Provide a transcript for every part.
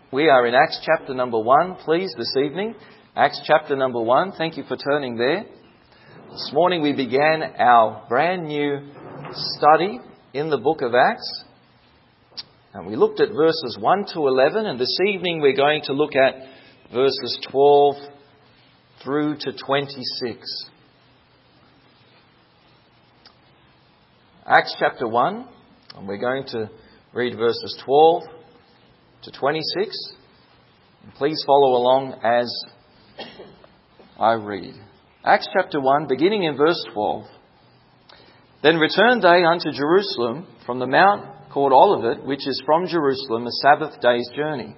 We are in Acts chapter number 1, please, this evening. Acts chapter number 1. Thank you for turning there. This morning we began our brand new study in the book of Acts. And we looked at verses 1 to 11. And this evening we're going to look at verses 12 through to 26. Acts chapter 1. And we're going to read verses 12 to 26. And please follow along as I read. Acts chapter 1, beginning in verse 12. Then returned they unto Jerusalem from the mount called Olivet, which is from Jerusalem a Sabbath day's journey.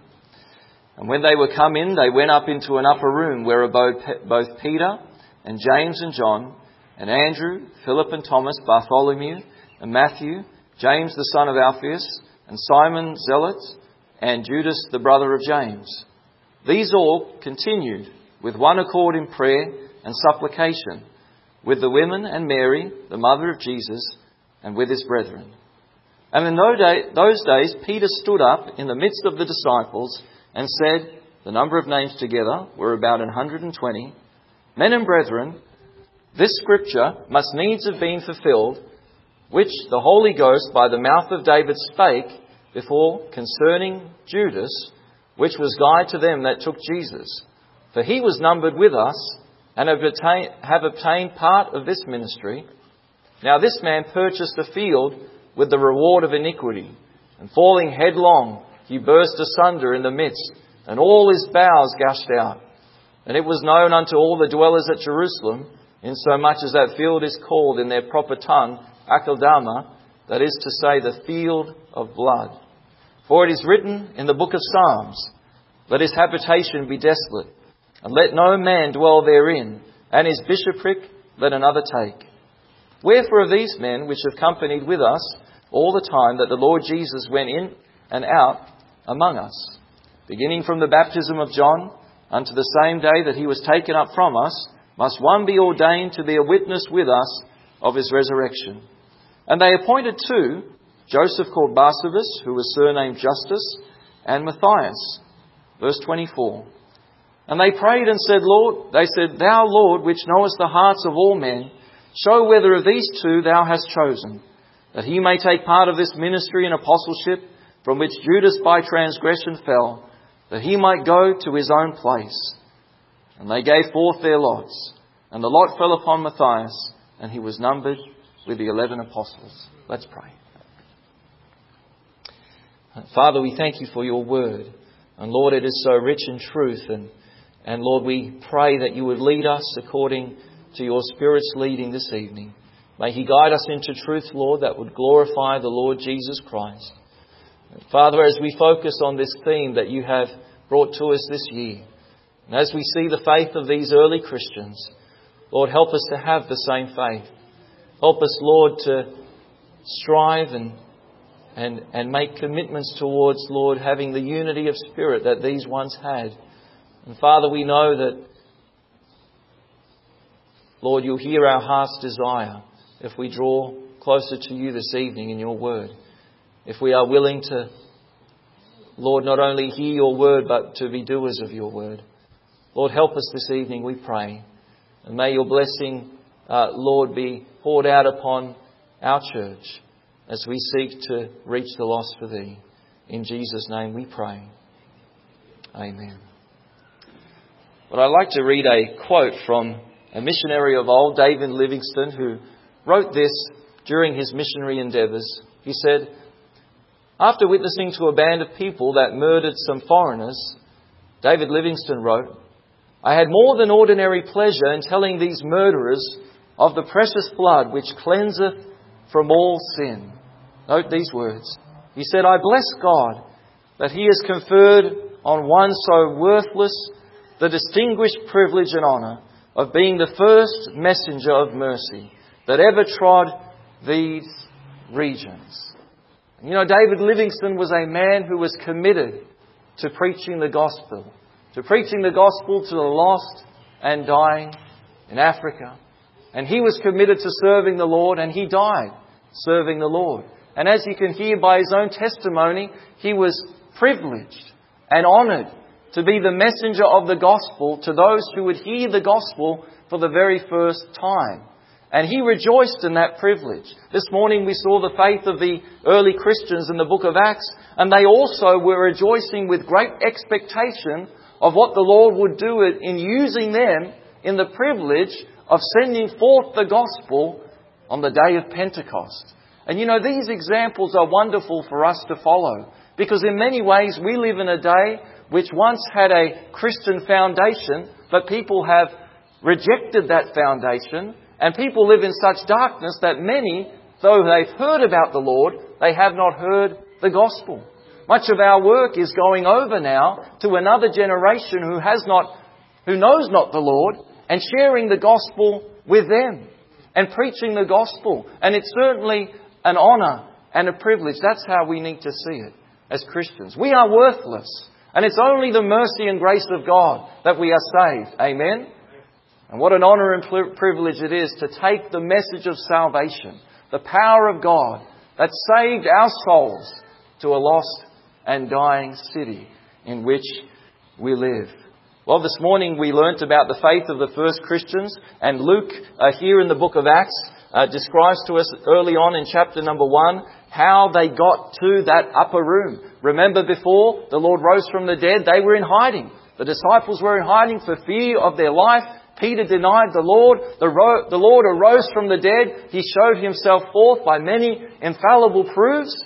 And when they were come in, they went up into an upper room where abode both Peter and James and John, and Andrew, Philip and Thomas, Bartholomew and Matthew, James the son of Alphaeus, and Simon Zealot, and Judas the brother of James. These all continued with one accord in prayer and supplication, with the women and Mary, the mother of Jesus, and with his brethren. And in those days Peter stood up in the midst of the disciples and said, the number of names together were about 120, Men and brethren, this scripture must needs have been fulfilled, which the Holy Ghost by the mouth of David spake before concerning Judas, which was guide to them that took Jesus. For he was numbered with us, and have obtained part of this ministry. Now this man purchased a field with the reward of iniquity, and falling headlong, he burst asunder in the midst, and all his bowels gushed out. And it was known unto all the dwellers at Jerusalem, insomuch as that field is called in their proper tongue Akeldama, that is to say, the field of blood. For it is written in the book of Psalms, Let his habitation be desolate, and let no man dwell therein, and his bishopric let another take. Wherefore of these men which have companied with us all the time that the Lord Jesus went in and out among us, beginning from the baptism of John unto the same day that he was taken up from us, must one be ordained to be a witness with us of his resurrection. And they appointed two, Joseph called Barsabas, who was surnamed Justus, and Matthias. Verse 24. And they prayed and said, Thou, Lord, which knowest the hearts of all men, show whether of these two thou hast chosen, that he may take part of this ministry and apostleship, from which Judas by transgression fell, that he might go to his own place. And they gave forth their lots, and the lot fell upon Matthias, and he was numbered with the 11 apostles. Let's pray. Father, we thank you for your word. And Lord, it is so rich in truth. And Lord, we pray that you would lead us according to your Spirit's leading this evening. May he guide us into truth, Lord, that would glorify the Lord Jesus Christ. And Father, as we focus on this theme that you have brought to us this year, and as we see the faith of these early Christians, Lord, help us to have the same faith. Help us, Lord, to strive and make commitments towards, Lord, having the unity of spirit that these ones had. And Father, we know that, Lord, you'll hear our heart's desire if we draw closer to you this evening in your word. If we are willing to, Lord, not only hear your word, but to be doers of your word. Lord, help us this evening, we pray. And may your blessing, Lord, be poured out upon our church as we seek to reach the lost for thee. In Jesus' name we pray. Amen. But I'd like to read a quote from a missionary of old, David Livingstone, who wrote this during his missionary endeavours. He said, after witnessing to a band of people that murdered some foreigners, David Livingstone wrote, I had more than ordinary pleasure in telling these murderers of the precious blood which cleanseth from all sin. Note these words. He said, I bless God that he has conferred on one so worthless the distinguished privilege and honour of being the first messenger of mercy that ever trod these regions. You know, David Livingstone was a man who was committed to preaching the gospel to the lost and dying in Africa. And he was committed to serving the Lord, and he died serving the Lord. And as you can hear by his own testimony, he was privileged and honoured to be the messenger of the gospel to those who would hear the gospel for the very first time. And he rejoiced in that privilege. This morning we saw the faith of the early Christians in the book of Acts, and they also were rejoicing with great expectation of what the Lord would do in using them in the privilege of sending forth the gospel on the day of Pentecost. And these examples are wonderful for us to follow, because in many ways we live in a day which once had a Christian foundation, but people have rejected that foundation, and people live in such darkness that many, though they've heard about the Lord, they have not heard the gospel. Much of our work is going over now to another generation who knows not the Lord, and sharing the gospel with them and preaching the gospel. And it's certainly an honour and a privilege. That's how we need to see it as Christians. We are worthless, and it's only the mercy and grace of God that we are saved. Amen? And what an honour and privilege it is to take the message of salvation, the power of God that saved our souls, to a lost and dying city in which we live. Well, this morning we learnt about the faith of the first Christians, and Luke here in the book of Acts describes to us early on in chapter number 1 how they got to that upper room. Remember, before the Lord rose from the dead, they were in hiding. The disciples were in hiding for fear of their life. Peter denied the Lord. The Lord arose from the dead. He showed himself forth by many infallible proofs.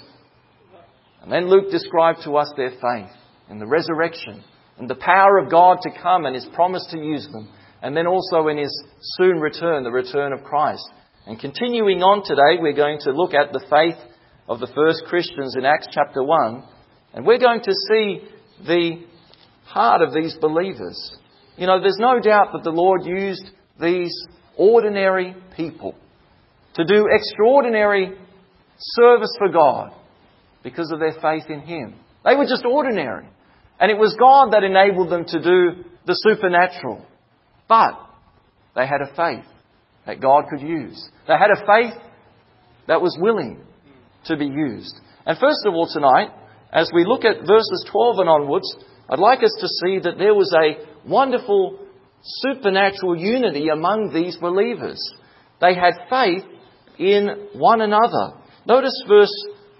And then Luke described to us their faith in the resurrection and the power of God to come and His promise to use them. And then also in His soon return, the return of Christ. And continuing on today, we're going to look at the faith of the first Christians in Acts chapter 1. And we're going to see the heart of these believers. There's no doubt that the Lord used these ordinary people to do extraordinary service for God because of their faith in Him. They were just ordinary. And it was God that enabled them to do the supernatural. But they had a faith that God could use. They had a faith that was willing to be used. And first of all tonight, as we look at verses 12 and onwards, I'd like us to see that there was a wonderful supernatural unity among these believers. They had faith in one another. Notice verse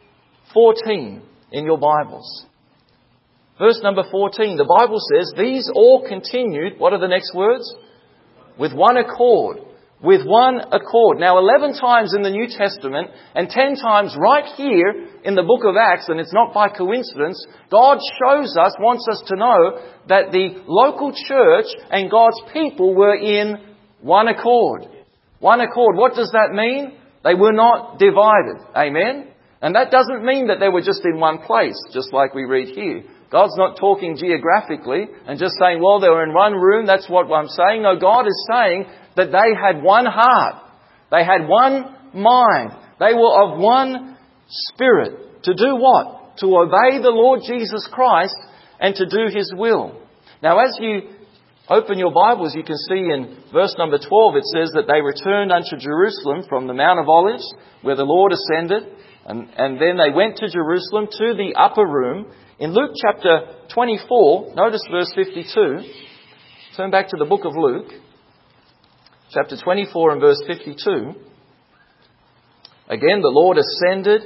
14 in your Bibles. Verse number 14, the Bible says, these all continued, what are the next words? With one accord. With one accord. Now 11 times in the New Testament and 10 times right here in the book of Acts, and it's not by coincidence, God shows us, wants us to know that the local church and God's people were in one accord. One accord. What does that mean? They were not divided. Amen? And that doesn't mean that they were just in one place, just like we read here. God's not talking geographically and just saying, well, they were in one room, that's what I'm saying. No, God is saying that they had one heart. They had one mind. They were of one spirit. To do what? To obey the Lord Jesus Christ and to do His will. Now, as you open your Bibles, you can see in verse number 12, it says that they returned unto Jerusalem from the Mount of Olives, where the Lord ascended. And then they went to Jerusalem to the upper room. In Luke chapter 24, notice verse 52. Turn back to the book of Luke, chapter 24 and verse 52. Again, the Lord ascended.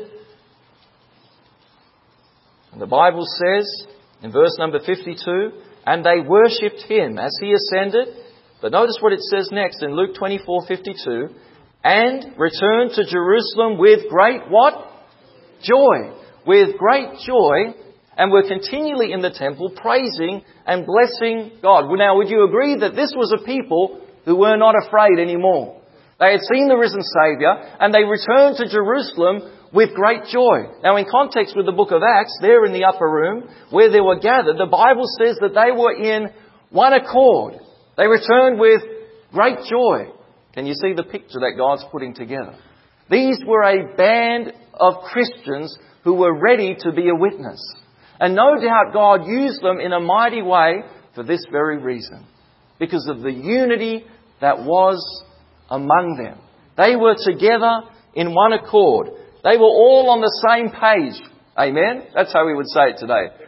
And the Bible says in verse number 52, and they worshipped Him as He ascended. But notice what it says next in Luke 24:52. And returned to Jerusalem with great what? Joy. With great joy. And were continually in the temple praising and blessing God. Now, would you agree that this was a people who were not afraid anymore? They had seen the risen Saviour and they returned to Jerusalem with great joy. Now, in context with the book of Acts, there in the upper room where they were gathered, the Bible says that they were in one accord. They returned with great joy. Can you see the picture that God's putting together? These were a band of Christians who were ready to be a witness. And no doubt God used them in a mighty way for this very reason. Because of the unity that was among them. They were together in one accord. They were all on the same page. Amen? That's how we would say it today.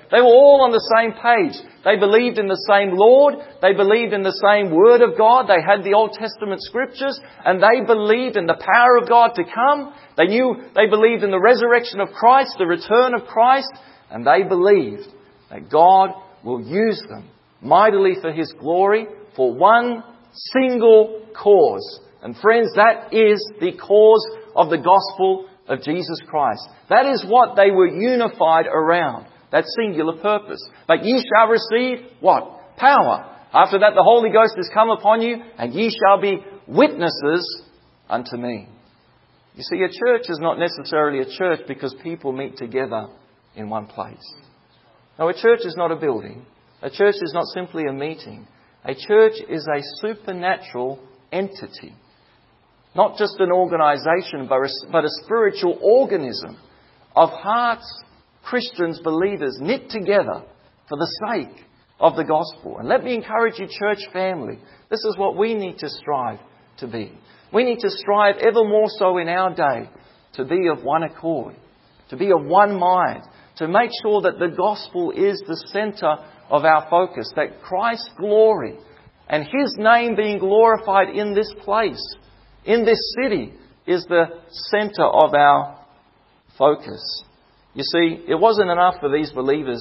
They were all on the same page. They believed in the same Lord. They believed in the same Word of God. They had the Old Testament Scriptures, and they believed in the power of God to come. They believed in the resurrection of Christ, the return of Christ, and they believed that God will use them mightily for His glory for one single cause. And friends, that is the cause of the gospel of Jesus Christ. That is what they were unified around. That singular purpose. But ye shall receive what? Power. After that the Holy Ghost is come upon you, and ye shall be witnesses unto me. You see, a church is not necessarily a church because people meet together in one place. No, a church is not a building. A church is not simply a meeting. A church is a supernatural entity. Not just an organisation, but a spiritual organism of hearts, Christians, believers, knit together for the sake of the gospel. And let me encourage you, church family, this is what we need to strive to be. We need to strive ever more so in our day to be of one accord, to be of one mind, to make sure that the gospel is the centre of our focus, that Christ's glory and His name being glorified in this place, in this city, is the centre of our focus. You see, it wasn't enough for these believers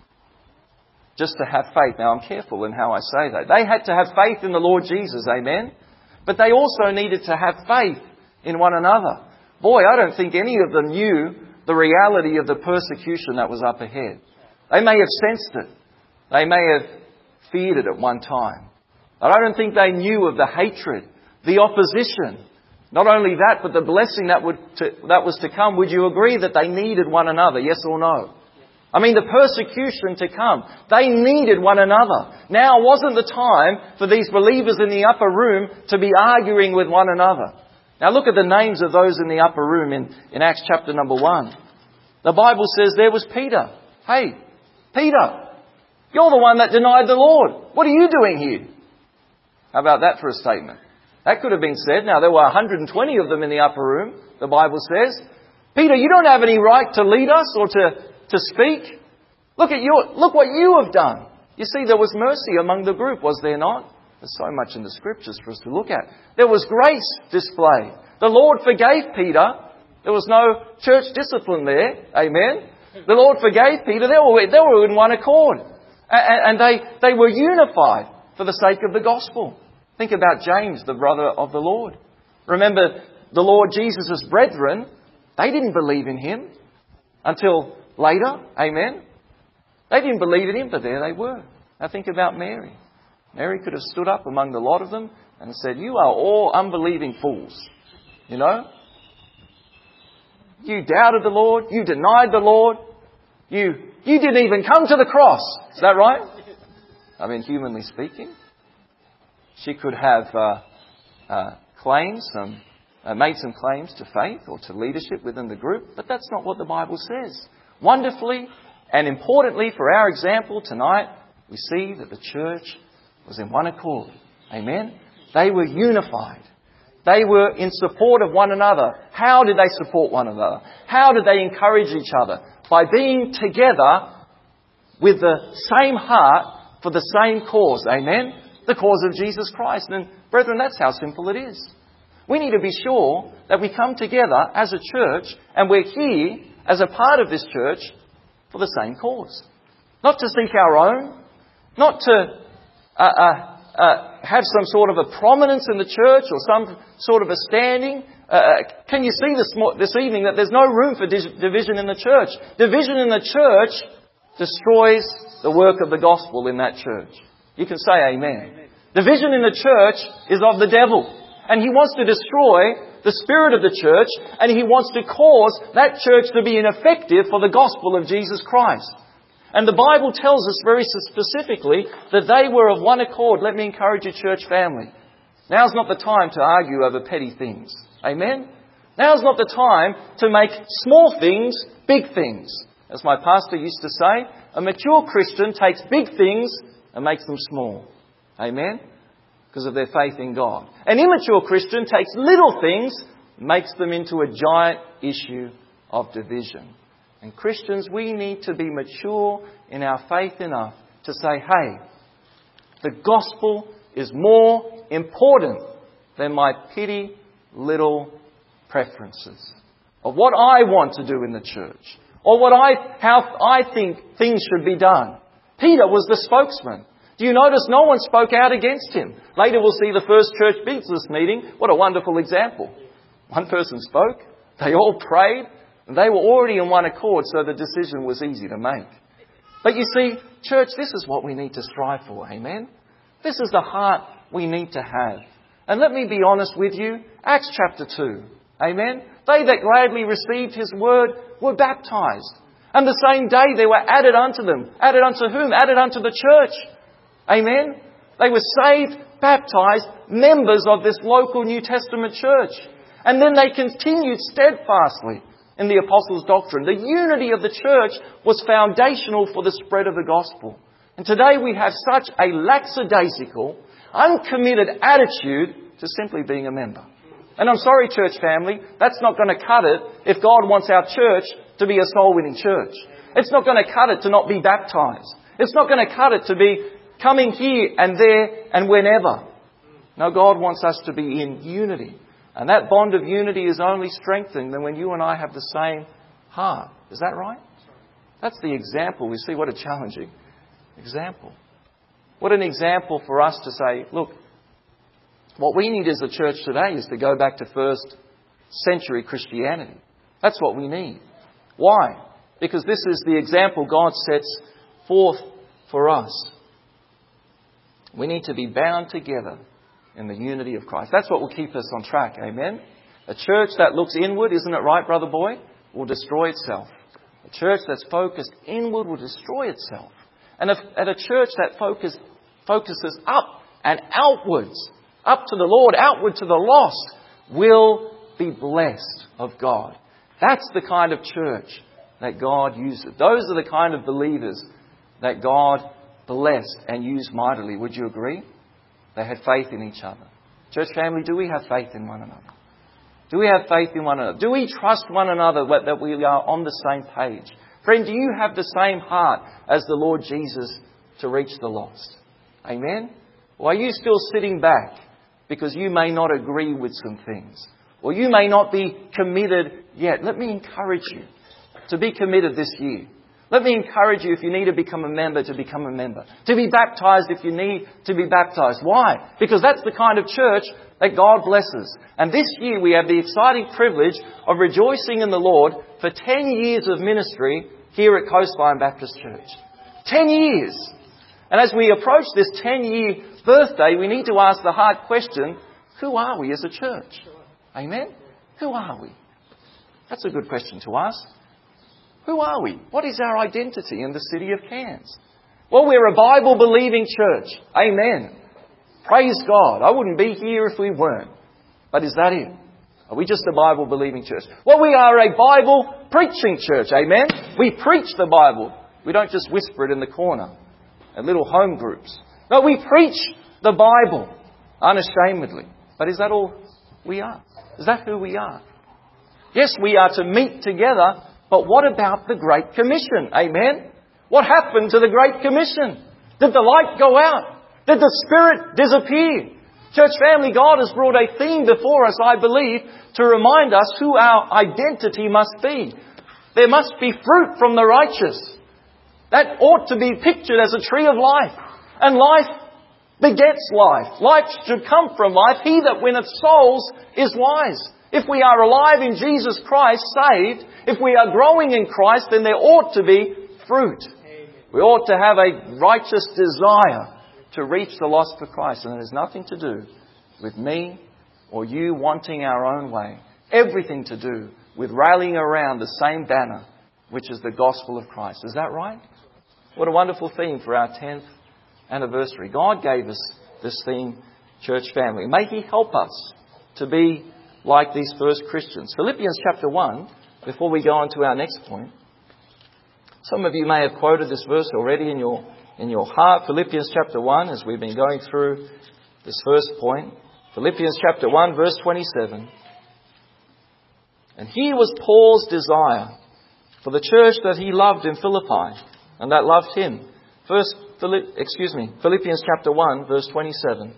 just to have faith. Now, I'm careful in how I say that. They had to have faith in the Lord Jesus, amen? But they also needed to have faith in one another. Boy, I don't think any of them knew the reality of the persecution that was up ahead. They may have sensed it. They may have feared it at one time. But I don't think they knew of the hatred, the opposition. Not only that, but the blessing that was to come. Would you agree that they needed one another? Yes or no? I mean, the persecution to come. They needed one another. Now wasn't the time for these believers in the upper room to be arguing with one another. Now look at the names of those in the upper room in Acts chapter number 1. The Bible says there was Peter. Hey, Peter, you're the one that denied the Lord. What are you doing here? How about that for a statement? That could have been said. Now, there were 120 of them in the upper room, the Bible says. Peter, you don't have any right to lead us or to speak. Look what you have done. You see, there was mercy among the group, was there not? There's so much in the Scriptures for us to look at. There was grace displayed. The Lord forgave Peter. There was no church discipline there. Amen. The Lord forgave Peter. They were in one accord. And they were unified for the sake of the gospel. Think about James, the brother of the Lord. Remember, the Lord Jesus' brethren, they didn't believe in Him until later. Amen. They didn't believe in Him, but there they were. Now think about Mary. Mary could have stood up among the lot of them and said, you are all unbelieving fools. You know? You doubted the Lord. You denied the Lord. You didn't even come to the cross. Is that right? I mean, humanly speaking. She could have made some claims to faith or to leadership within the group, but that's not what the Bible says. Wonderfully and importantly for our example tonight, we see that the church was in one accord. Amen? They were unified. They were in support of one another. How did they support one another? How did they encourage each other? By being together with the same heart for the same cause. Amen? The cause of Jesus Christ. And brethren, that's how simple it is. We need to be sure that we come together as a church and we're here as a part of this church for the same cause. Not to seek our own. Not to have some sort of a prominence in the church or some sort of a standing. Can you see this evening that there's no room for division in the church? Division in the church destroys the work of the gospel in that church. You can say amen. Division in the church is of the devil. And he wants to destroy the spirit of the church. And he wants to cause that church to be ineffective for the gospel of Jesus Christ. And the Bible tells us very specifically that they were of one accord. Let me encourage you, church family. Now's not the time to argue over petty things. Amen? Now's not the time to make small things big things. As my pastor used to say, a mature Christian takes big things and makes them small. Amen? Because of their faith in God. An immature Christian takes little things and makes them into a giant issue of division. And Christians, we need to be mature in our faith enough to say, hey, the gospel is more important than my petty little preferences of what I want to do in the church or how I think things should be done. Peter was the spokesman. Do you notice no one spoke out against him? Later we'll see the first church business meeting. What a wonderful example. One person spoke, they all prayed, and they were already in one accord, so the decision was easy to make. But you see, church, this is what we need to strive for, amen? This is the heart we need to have. And let me be honest with you, Acts chapter 2, amen? They that gladly received His word were baptized. And the same day they were added unto them. Added unto whom? Added unto the church. Amen? They were saved, baptized, members of this local New Testament church. And then they continued steadfastly in the apostles' doctrine. The unity of the church was foundational for the spread of the gospel. And today we have such a lackadaisical, uncommitted attitude to simply being a member. And I'm sorry, church family, that's not going to cut it if God wants our church to be a soul-winning church. It's not going to cut it to not be baptized. It's not going to cut it to be coming here and there and whenever. No, God wants us to be in unity. And that bond of unity is only strengthened when you and I have the same heart. Is that right? That's the example. We see what a challenging example. What an example for us to say, look, what we need as a church today is to go back to first century Christianity. That's what we need. Why? Because this is the example God sets forth for us. We need to be bound together in the unity of Christ. That's what will keep us on track. Amen? A church that looks inward, isn't it right, Brother Boy, will destroy itself. A church that's focused inward will destroy itself. And a church that focuses up and outwards, up to the Lord, outward to the lost, will be blessed of God. That's the kind of church that God uses. Those are the kind of believers that God blessed and used mightily. Would you agree? They had faith in each other. Church family, do we have faith in one another? Do we have faith in one another? Do we trust one another that we are on the same page? Friend, do you have the same heart as the Lord Jesus to reach the lost? Amen? Or are you still sitting back because you may not agree with some things? Or you may not be committed yet? Let me encourage you to be committed this year. Let me encourage you, if you need to become a member, to become a member. To be baptized if you need to be baptized. Why? Because that's the kind of church that God blesses. And this year we have the exciting privilege of rejoicing in the Lord for 10 years of ministry here at Coastline Baptist Church. 10 years! And as we approach this 10-year birthday, we need to ask the hard question, who are we as a church? Amen? Who are we? That's a good question to ask. Who are we? What is our identity in the city of Cairns? Well, we're a Bible-believing church. Amen. Praise God. I wouldn't be here if we weren't. But is that it? Are we just a Bible-believing church? Well, we are a Bible-preaching church. Amen. We preach the Bible. We don't just whisper it in the corner at little home groups. No, we preach the Bible unashamedly. But is that all we are? Is that who we are? Yes, we are to meet together. But what about the Great Commission? Amen? What happened to the Great Commission? Did the light go out? Did the Spirit disappear? Church family, God has brought a theme before us, I believe, to remind us who our identity must be. There must be fruit from the righteous. That ought to be pictured as a tree of life. And life begets life. Life should come from life. He that winneth souls is wise. If we are alive in Jesus Christ, saved, if we are growing in Christ, then there ought to be fruit. We ought to have a righteous desire to reach the lost for Christ. And it has nothing to do with me or you wanting our own way. Everything to do with rallying around the same banner, which is the gospel of Christ. Is that right? What a wonderful theme for our 10th anniversary. God gave us this theme, church family. May He help us to be like these first Christians. Philippians chapter 1, before we go on to our next point. Some of you may have quoted this verse already in your heart. Philippians chapter 1, as we've been going through this first point. Philippians chapter 1, verse 27. And here was Paul's desire for the church that he loved in Philippi and that loved him. Philippians chapter 1, verse 27.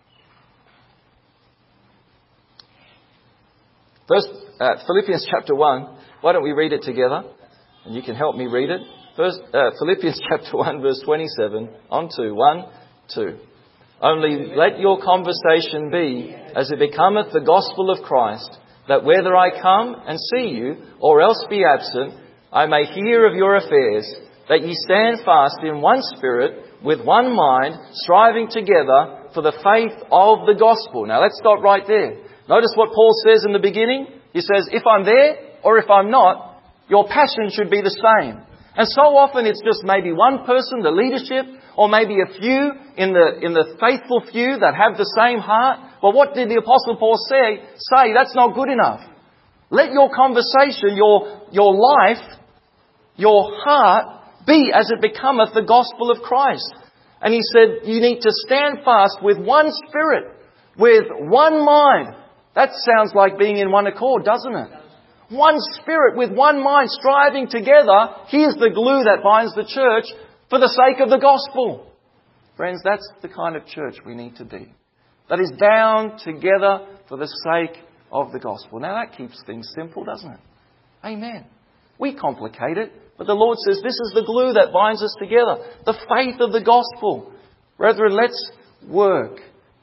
Philippians chapter 1. Why don't we read it together? And you can help me read it. Philippians chapter 1, verse 27. On to 1, 2. Only let your conversation be as it becometh the gospel of Christ, that whether I come and see you, or else be absent, I may hear of your affairs, that ye stand fast in one spirit, with one mind, striving together for the faith of the gospel. Now let's stop right there. Notice what Paul says in the beginning. He says, if I'm there or if I'm not, your passion should be the same. And so often it's just maybe one person, the leadership, or maybe a few in the faithful few that have the same heart. But what did the Apostle Paul say? That's not good enough. Let your conversation, your life, your heart be as it becometh the gospel of Christ. And he said, you need to stand fast with one spirit, with one mind. That sounds like being in one accord, doesn't it? One spirit with one mind striving together. Here's the glue that binds the church for the sake of the gospel. Friends, that's the kind of church we need to be. That is bound together for the sake of the gospel. Now that keeps things simple, doesn't it? Amen. We complicate it, but the Lord says this is the glue that binds us together. The faith of the gospel. Brethren, let's work.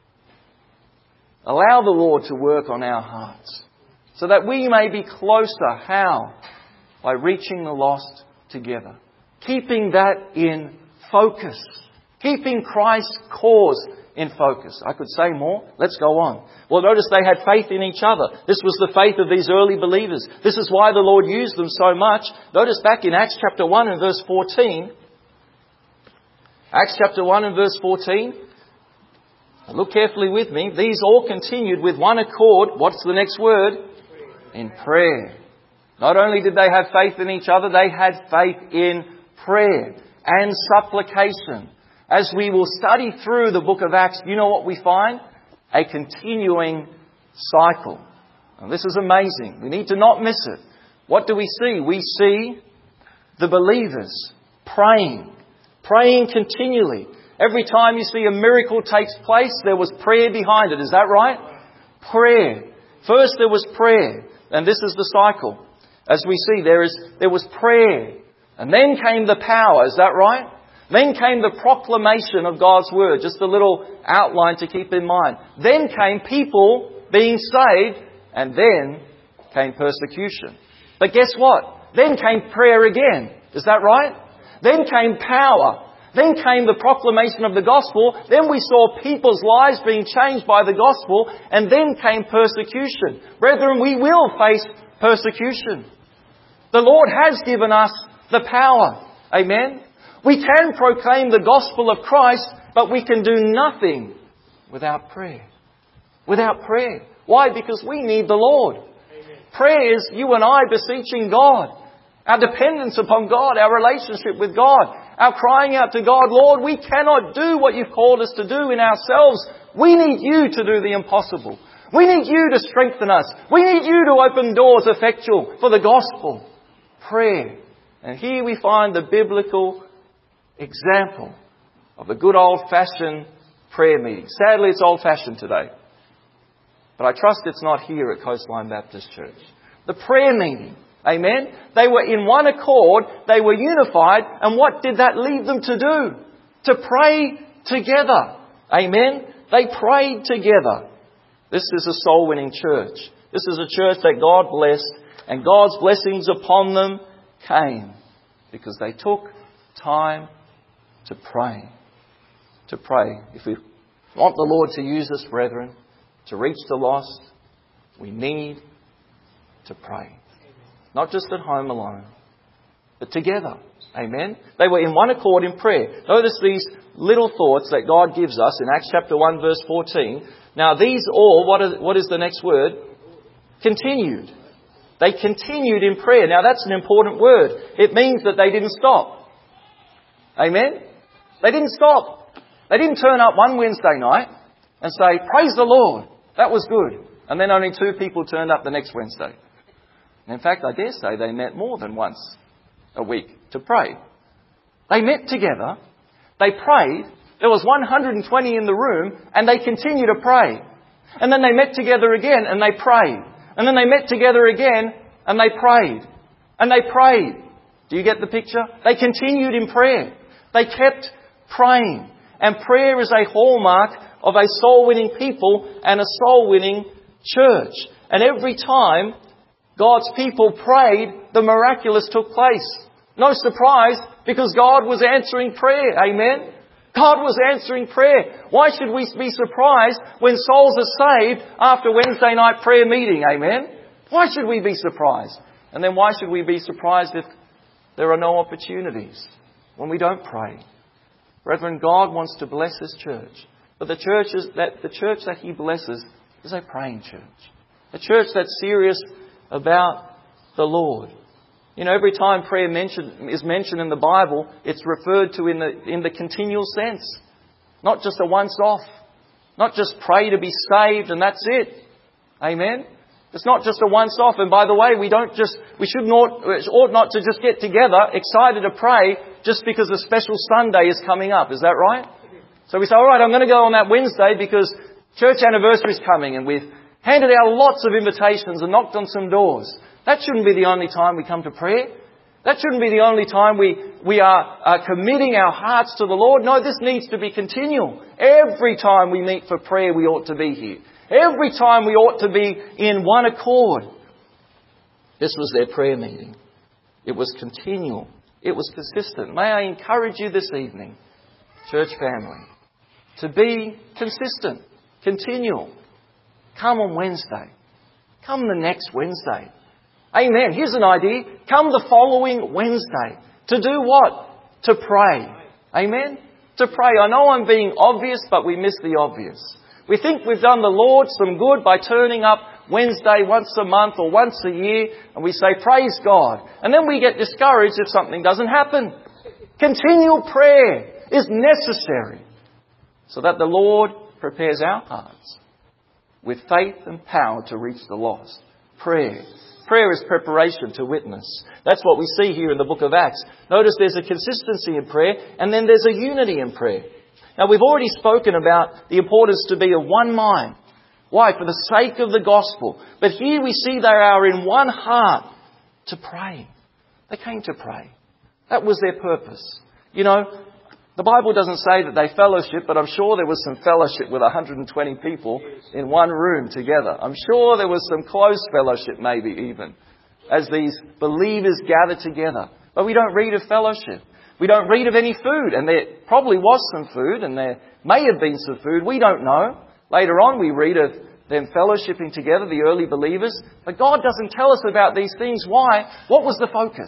Allow the Lord to work on our hearts, so that we may be closer. How? By reaching the lost together. Keeping that in focus. Keeping Christ's cause in focus. I could say more. Let's go on. Well, notice they had faith in each other. This was the faith of these early believers. This is why the Lord used them so much. Notice back in Acts chapter 1 and verse 14. Acts chapter 1 and verse 14. Look carefully with me. These all continued with one accord. What's the next word? In prayer. Not only did they have faith in each other, they had faith in prayer and supplication. As we will study through the book of Acts, you know what we find? A continuing cycle. And this is amazing. We need to not miss it. What do we see? We see the believers praying continually. Every time you see a miracle takes place, there was prayer behind it. Is that right? Prayer. First there was prayer. And this is the cycle. As we see, there was prayer. And then came the power. Is that right? Then came the proclamation of God's Word. Just a little outline to keep in mind. Then came people being saved. And then came persecution. But guess what? Then came prayer again. Is that right? Then came power. Then came the proclamation of the gospel. Then we saw people's lives being changed by the gospel. And then came persecution. Brethren, we will face persecution. The Lord has given us the power. Amen? We can proclaim the gospel of Christ, but we can do nothing without prayer. Without prayer. Why? Because we need the Lord. Amen. Prayer is you and I beseeching God. Our dependence upon God, our relationship with God, our crying out to God, Lord, we cannot do what you've called us to do in ourselves. We need you to do the impossible. We need you to strengthen us. We need you to open doors effectual for the gospel. Prayer. And here we find the biblical example of a good old-fashioned prayer meeting. Sadly, it's old-fashioned today. But I trust it's not here at Coastline Baptist Church. The prayer meeting. Amen. They were in one accord. They were unified. And what did that lead them to do? To pray together. Amen. They prayed together. This is a soul-winning church. This is a church that God blessed. And God's blessings upon them came because they took time to pray. To pray. If we want the Lord to use us, brethren, to reach the lost, we need to pray. Not just at home alone, but together. Amen. They were in one accord in prayer. Notice these little thoughts that God gives us in Acts chapter 1 verse 14. Now these all, what is the next word? Continued. They continued in prayer. Now that's an important word. It means that they didn't stop. Amen. They didn't stop. They didn't turn up one Wednesday night and say, praise the Lord. That was good. And then only 2 people turned up the next Wednesday. In fact, I dare say they met more than once a week to pray. They met together, they prayed, there was 120 in the room, and they continued to pray. And then they met together again and they prayed. And then they met together again and they prayed. And they prayed. Do you get the picture? They continued in prayer. They kept praying. And prayer is a hallmark of a soul-winning people and a soul-winning church. And every time God's people prayed, the miraculous took place. No surprise, because God was answering prayer. Amen? God was answering prayer. Why should we be surprised when souls are saved after Wednesday night prayer meeting? Amen? Why should we be surprised? And then why should we be surprised if there are no opportunities when we don't pray? Brethren, God wants to bless His church. But the church that He blesses is a praying church. A church that's serious about the Lord. You know, every time prayer is mentioned in the Bible, it's referred to in the continual sense. Not just a once-off. Not just pray to be saved and that's it. Amen? It's not just a once-off. And by the way, we ought not to just get together excited to pray just because a special Sunday is coming up. Is that right? So we say, all right, I'm going to go on that Wednesday because church anniversary is coming and we've handed out lots of invitations and knocked on some doors. That shouldn't be the only time we come to prayer. That shouldn't be the only time we are committing our hearts to the Lord. No, this needs to be continual. Every time we meet for prayer, we ought to be here. Every time we ought to be in one accord. This was their prayer meeting. It was continual. It was consistent. May I encourage you this evening, church family, to be consistent, continual. Come on Wednesday. Come the next Wednesday. Amen. Here's an idea. Come the following Wednesday. To do what? To pray. Amen? To pray. I know I'm being obvious, but we miss the obvious. We think we've done the Lord some good by turning up Wednesday once a month or once a year and we say, praise God. And then we get discouraged if something doesn't happen. Continual prayer is necessary so that the Lord prepares our hearts with faith and power to reach the lost. Prayer. Prayer is preparation to witness. That's what we see here in the book of Acts. Notice there's a consistency in prayer and then there's a unity in prayer. Now we've already spoken about the importance to be of one mind. Why? For the sake of the gospel. But here we see they are in one heart to pray. They came to pray. That was their purpose. You know, the Bible doesn't say that they fellowship, but I'm sure there was some fellowship with 120 people in one room together. I'm sure there was some close fellowship maybe even as these believers gathered together. But we don't read of fellowship. We don't read of any food. And there probably was some food and there may have been some food. We don't know. Later on we read of them fellowshipping together, the early believers. But God doesn't tell us about these things. Why? What was the focus?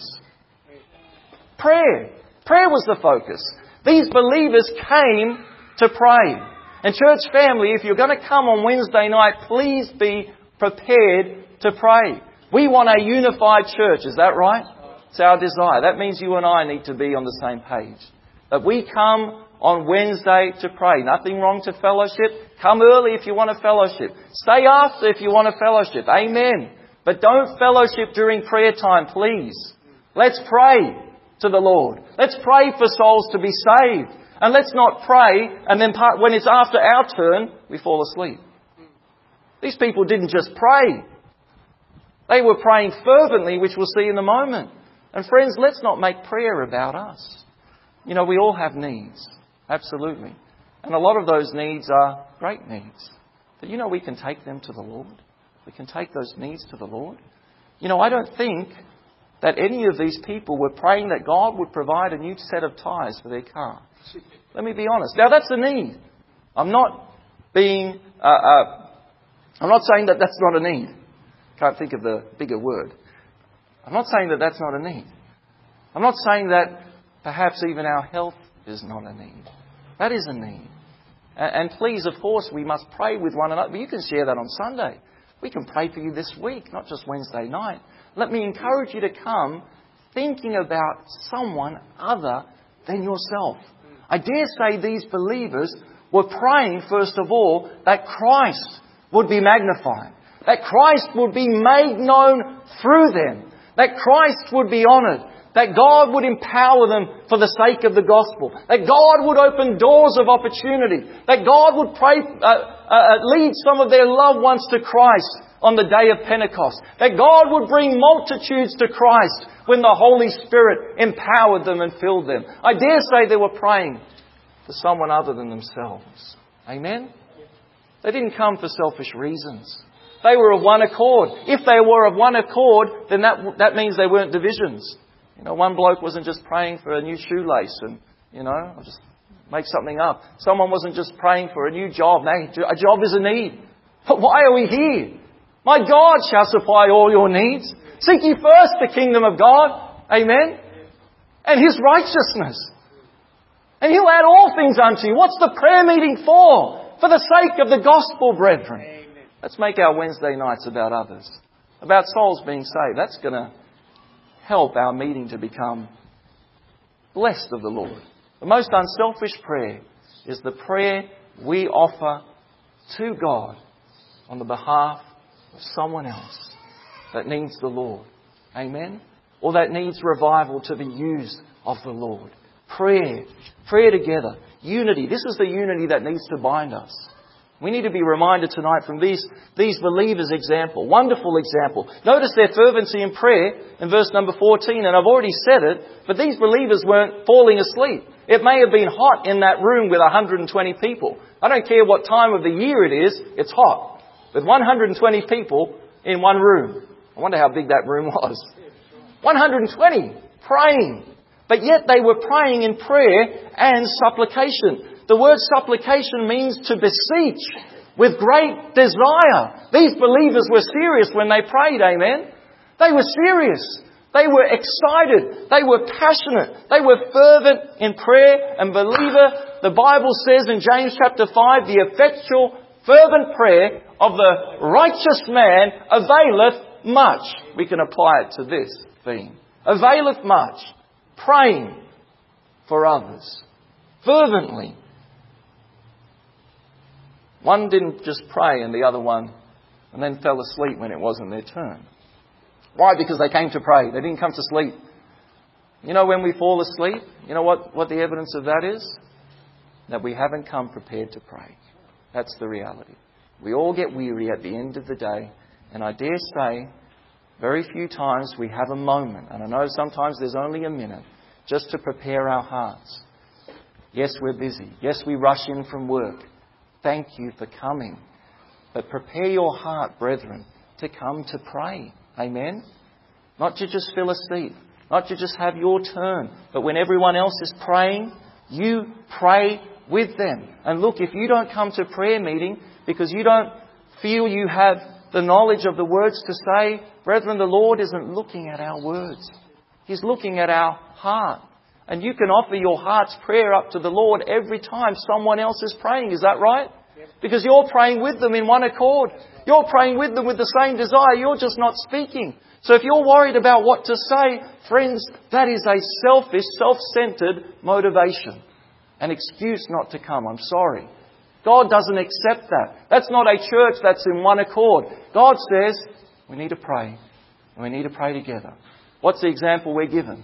Prayer. Prayer was the focus. These believers came to pray. And church family, if you're going to come on Wednesday night, please be prepared to pray. We want a unified church. Is that right? It's our desire. That means you and I need to be on the same page. That we come on Wednesday to pray. Nothing wrong to fellowship. Come early if you want to fellowship. Stay after if you want to fellowship. Amen. But don't fellowship during prayer time, please. Let's pray to the Lord. Let's pray for souls to be saved. And let's not pray and then when it's after our turn, we fall asleep. These people didn't just pray. They were praying fervently, which we'll see in a moment. And friends, let's not make prayer about us. You know, we all have needs. Absolutely. And a lot of those needs are great needs. But you know, we can take them to the Lord. We can take those needs to the Lord. You know, I don't think that any of these people were praying that God would provide a new set of tyres for their car. Let me be honest. Now, that's a need. I'm not saying that that's not a need. Can't think of the bigger word. I'm not saying that that's not a need. I'm not saying that perhaps even our health is not a need. That is a need. And please, of course, we must pray with one another. But you can share that on Sunday. We can pray for you this week, not just Wednesday night. Let me encourage you to come thinking about someone other than yourself. I dare say these believers were praying, first of all, that Christ would be magnified. That Christ would be made known through them. That Christ would be honoured. that God would empower them for the sake of the gospel, that God would open doors of opportunity, that God would lead some of their loved ones to Christ on the day of Pentecost, that God would bring multitudes to Christ when the Holy Spirit empowered them and filled them. I dare say they were praying for someone other than themselves. Amen? They didn't come for selfish reasons. They were of one accord. If they were of one accord, then that means they weren't divisions. One bloke wasn't just praying for a new shoelace and, I'll just make something up. Someone wasn't just praying for a new job. No, a job is a need. But why are we here? My God shall supply all your needs. Seek ye first the kingdom of God. Amen? And His righteousness. And He'll add all things unto you. What's the prayer meeting for? For the sake of the gospel, brethren. Amen. Let's make our Wednesday nights about others. About souls being saved. That's going to help our meeting to become blessed of the Lord. The most unselfish prayer is the prayer we offer to God on the behalf of someone else that needs the Lord. Amen? Or that needs revival to be used of the Lord. Prayer together. Unity. This is the unity that needs to bind us. We need to be reminded tonight from these believers' example. Wonderful example. Notice their fervency in prayer in verse number 14. And I've already said it, but these believers weren't falling asleep. It may have been hot in that room with 120 people. I don't care what time of the year it is, it's hot. With 120 people in one room. I wonder how big that room was. 120 praying. But yet they were praying in prayer and supplication. The word supplication means to beseech with great desire. These believers were serious when they prayed, amen? They were serious. They were excited. They were passionate. They were fervent in prayer. And believer, the Bible says in James chapter 5, the effectual fervent prayer of the righteous man availeth much. We can apply it to this theme. Availeth much. Praying for others. Fervently. One didn't just pray and the other one and then fell asleep when it wasn't their turn. Why? Because they came to pray. They didn't come to sleep. When we fall asleep, what the evidence of that is? That we haven't come prepared to pray. That's the reality. We all get weary at the end of the day. And I dare say, very few times we have a moment. And I know sometimes there's only a minute just to prepare our hearts. Yes, we're busy. Yes, we rush in from work. Thank you for coming. But prepare your heart, brethren, to come to pray. Amen? Not to just fill a seat. Not to just have your turn. But when everyone else is praying, you pray with them. And look, if you don't come to prayer meeting because you don't feel you have the knowledge of the words to say, brethren, the Lord isn't looking at our words. He's looking at our heart. And you can offer your heart's prayer up to the Lord every time someone else is praying. Is that right? Because you're praying with them in one accord. You're praying with them with the same desire. You're just not speaking. So if you're worried about what to say, friends, that is a selfish, self-centered motivation. An excuse not to come. I'm sorry. God doesn't accept that. That's not a church that's in one accord. God says we need to pray. And we need to pray together. What's the example we're given?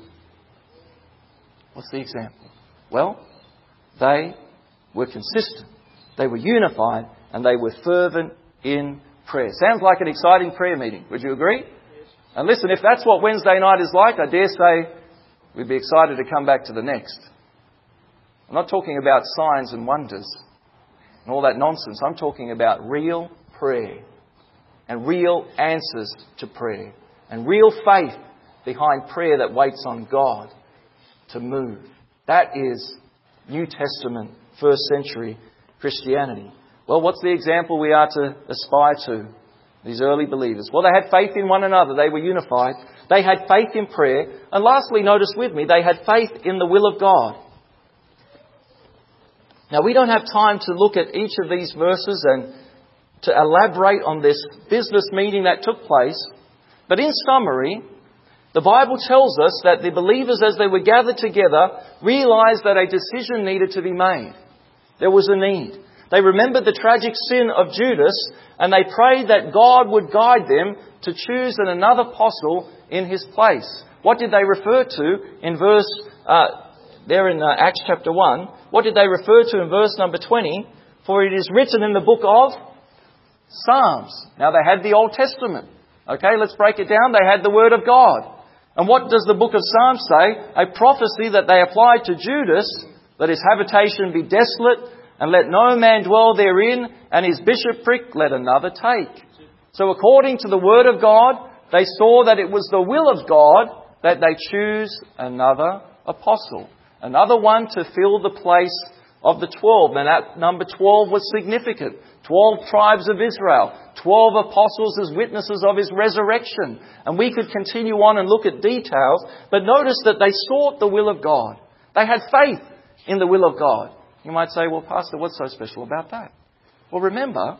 What's the example? Well, they were consistent. They were unified and they were fervent in prayer. Sounds like an exciting prayer meeting. Would you agree? And listen, if that's what Wednesday night is like, I dare say we'd be excited to come back to the next. I'm not talking about signs and wonders and all that nonsense. I'm talking about real prayer and real answers to prayer and real faith behind prayer that waits on God to move. That is New Testament, first century Christianity. Well, what's the example we are to aspire to? These early believers. Well, they had faith in one another. They were unified. They had faith in prayer. And lastly, notice with me, they had faith in the will of God. Now, we don't have time to look at each of these verses and to elaborate on this business meeting that took place. But in summary, the Bible tells us that the believers, as they were gathered together, realized that a decision needed to be made. There was a need. They remembered the tragic sin of Judas, and they prayed that God would guide them to choose another apostle in his place. What did they refer to in verse, there in Acts chapter 1? What did they refer to in verse number 20? For it is written in the book of Psalms. Now they had the Old Testament. Okay, let's break it down. They had the Word of God. And what does the book of Psalms say? A prophecy that they applied to Judas, that his habitation be desolate, and let no man dwell therein, and his bishopric let another take. So according to the Word of God, they saw that it was the will of God that they choose another apostle. Another one to fill the place of the 12. And that number 12 was significant. 12 tribes of Israel. 12 apostles as witnesses of His resurrection. And we could continue on and look at details. But notice that they sought the will of God. They had faith in the will of God. You might say, well, Pastor, what's so special about that? Well, remember,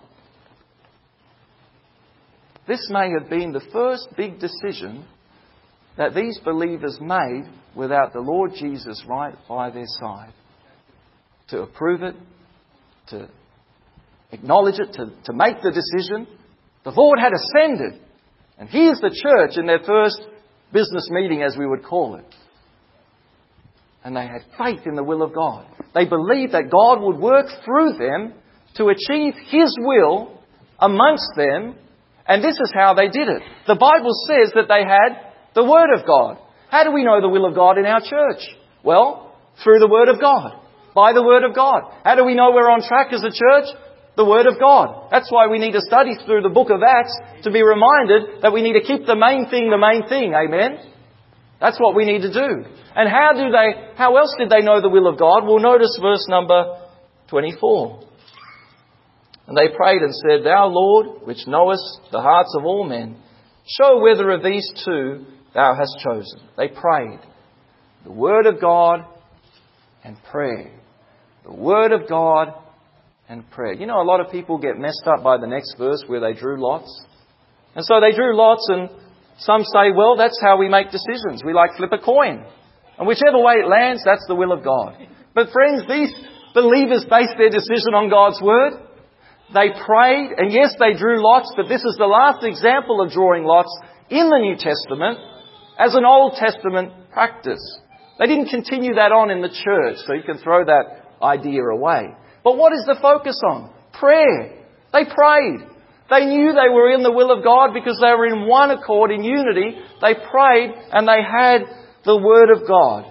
this may have been the first big decision that these believers made without the Lord Jesus right by their side. To approve it, to acknowledge it, to make the decision. The Lord had ascended. And here's the church in their first business meeting, as we would call it. And they had faith in the will of God. They believed that God would work through them to achieve His will amongst them. And this is how they did it. The Bible says that they had the Word of God. How do we know the will of God in our church? Well, through the Word of God. By the Word of God. How do we know we're on track as a church? The Word of God. That's why we need to study through the book of Acts to be reminded that we need to keep the main thing. Amen? That's what we need to do. And how else did they know the will of God? Well, notice verse number 24. And they prayed and said, Thou, Lord, which knowest the hearts of all men, show whether of these two Thou hast chosen. They prayed. The Word of God and prayer. The Word of God and prayer. You know, a lot of people get messed up by the next verse where they drew lots. And so they drew lots, and some say, well, that's how we make decisions. We like flip a coin. And whichever way it lands, that's the will of God. But friends, these believers based their decision on God's Word. They prayed, and yes, they drew lots, but this is the last example of drawing lots in the New Testament as an Old Testament practice. They didn't continue that on in the church, so you can throw that idea away. But what is the focus on? Prayer. They prayed. They knew they were in the will of God because they were in one accord, in unity. They prayed and they had the Word of God.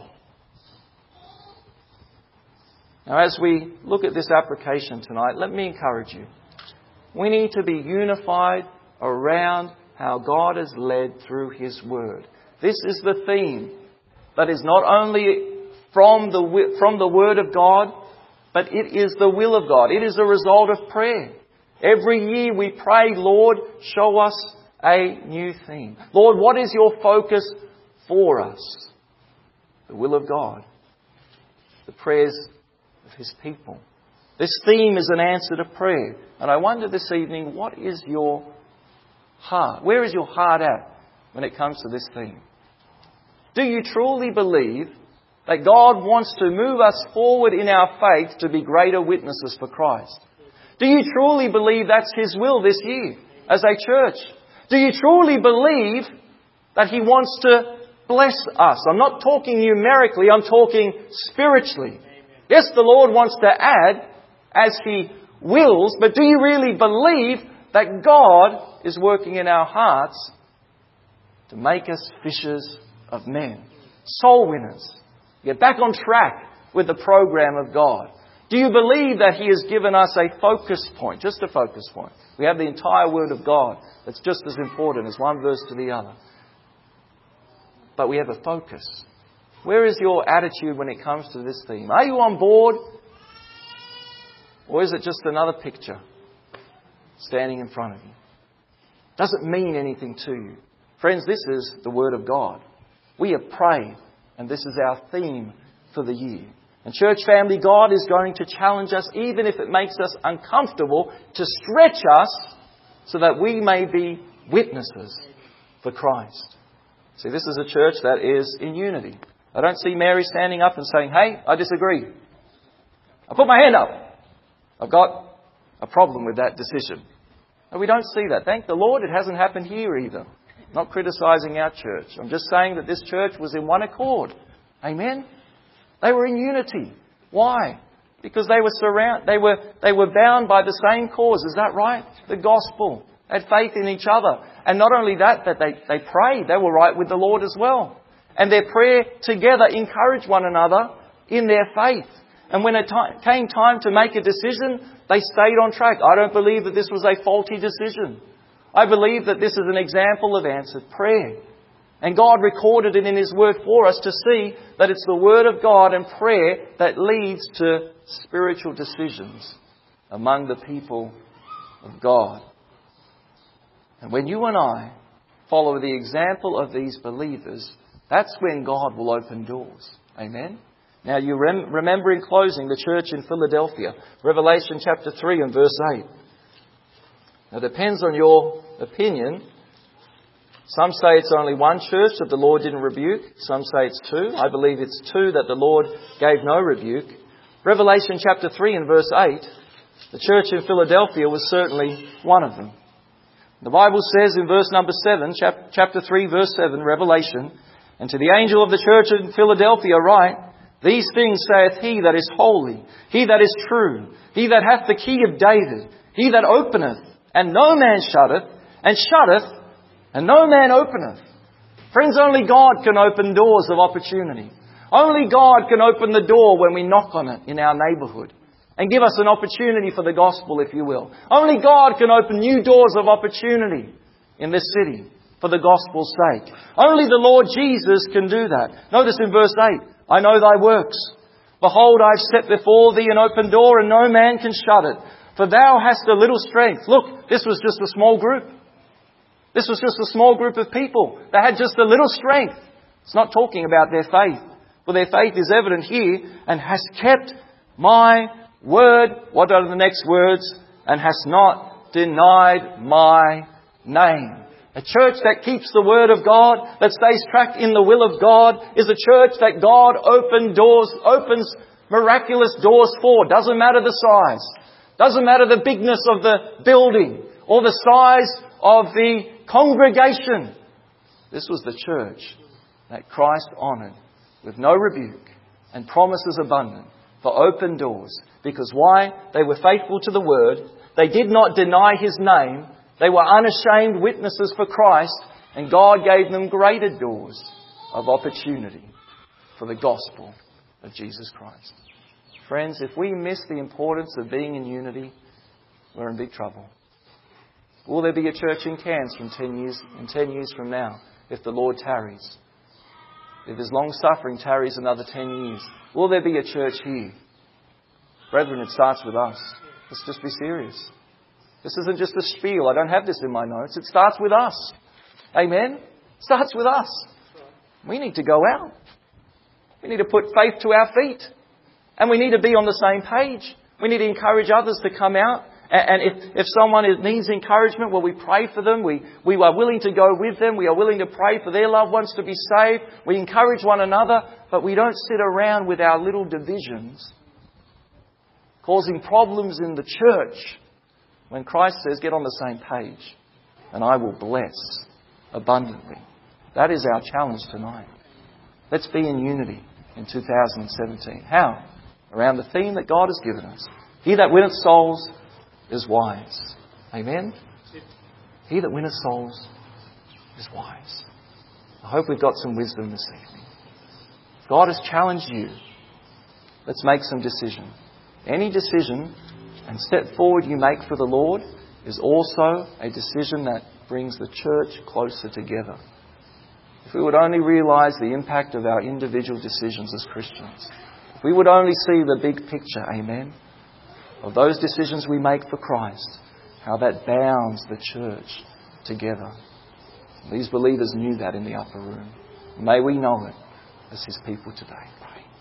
Now, as we look at this application tonight, let me encourage you. We need to be unified around how God has led through His Word. This is the theme that is not only from the Word of God, but it is the will of God. It is a result of prayer. Every year we pray, Lord, show us a new theme. Lord, what is your focus for us? The will of God. The prayers of His people. This theme is an answer to prayer. And I wonder this evening, what is your heart? Where is your heart at when it comes to this theme? Do you truly believe that God wants to move us forward in our faith to be greater witnesses for Christ? Do you truly believe that's His will this year as a church? Do you truly believe that He wants to bless us? I'm not talking numerically, I'm talking spiritually. Yes, the Lord wants to add as He wills, but do you really believe that God is working in our hearts to make us fishers of men, soul winners? Get back on track with the program of God. Do you believe that He has given us a focus point? Just a focus point. We have the entire Word of God. That's just as important as one verse to the other. But we have a focus. Where is your attitude when it comes to this theme? Are you on board? Or is it just another picture standing in front of you? Does it mean anything to you? Friends, this is the Word of God. We have prayed. And this is our theme for the year. And church family, God is going to challenge us, even if it makes us uncomfortable, to stretch us so that we may be witnesses for Christ. See, this is a church that is in unity. I don't see Mary standing up and saying, hey, I disagree. I put my hand up. I've got a problem with that decision. No, we don't see that. Thank the Lord it hasn't happened here either. Not criticizing our church. I'm just saying that this church was in one accord. Amen? They were in unity. Why? Because they were bound by the same cause. Is that right? The gospel. They had faith in each other. And not only that, they prayed. They were right with the Lord as well. And their prayer together encouraged one another in their faith. And when it came time to make a decision, they stayed on track. I don't believe that this was a faulty decision. I believe that this is an example of answered prayer. And God recorded it in His Word for us to see that it's the Word of God and prayer that leads to spiritual decisions among the people of God. And when you and I follow the example of these believers, that's when God will open doors. Amen? Now you remember in closing the church in Philadelphia, Revelation chapter 3 and verse 8. Now it depends on your opinion. Some say it's only one church that the Lord didn't rebuke. Some say it's two. I believe it's two that the Lord gave no rebuke. Revelation chapter 3 and verse 8, the church in Philadelphia was certainly one of them. The Bible says in verse number 7, chapter 3 verse 7, Revelation, "And to the angel of the church in Philadelphia write, These things saith he that is holy, he that is true, he that hath the key of David, he that openeth, and no man shutteth, and shutteth, and no man openeth." Friends, only God can open doors of opportunity. Only God can open the door when we knock on it in our neighbourhood and give us an opportunity for the gospel, if you will. Only God can open new doors of opportunity in this city for the gospel's sake. Only the Lord Jesus can do that. Notice in verse 8, "I know thy works. Behold, I have set before thee an open door, and no man can shut it. For thou hast a little strength." Look, this was just a small group. This was just a small group of people. They had just a little strength. It's not talking about their faith. For their faith is evident here. "And hast kept my word." What are the next words? "And hast not denied my name." A church that keeps the Word of God, that stays tracked in the will of God, is a church that God opens miraculous doors for. Doesn't matter the size. Doesn't matter the bigness of the building or the size of the congregation. This was the church that Christ honoured with no rebuke and promises abundant for open doors. Because why? They were faithful to the Word. They did not deny His name. They were unashamed witnesses for Christ, and God gave them greater doors of opportunity for the gospel of Jesus Christ. Friends, if we miss the importance of being in unity, we're in big trouble. Will there be a church in Cairns in 10 years from now, if the Lord tarries? If His long-suffering tarries another 10 years, will there be a church here? Brethren, it starts with us. Let's just be serious. This isn't just a spiel. I don't have this in my notes. It starts with us. Amen? It starts with us. We need to go out. We need to put faith to our feet. And we need to be on the same page. We need to encourage others to come out. And if someone needs encouragement, well, we pray for them. We are willing to go with them. We are willing to pray for their loved ones to be saved. We encourage one another. But we don't sit around with our little divisions causing problems in the church. When Christ says, get on the same page, and I will bless abundantly. That is our challenge tonight. Let's be in unity in 2017. How? Around the theme that God has given us. He that winneth souls is wise. Amen? He that winneth souls is wise. I hope we've got some wisdom this evening. God has challenged you. Let's make some decision. Any decision and step forward you make for the Lord is also a decision that brings the church closer together. If we would only realise the impact of our individual decisions as Christians, if we would only see the big picture, amen, of those decisions we make for Christ, how that bounds the church together. These believers knew that in the upper room. May we know it as His people today. Pray.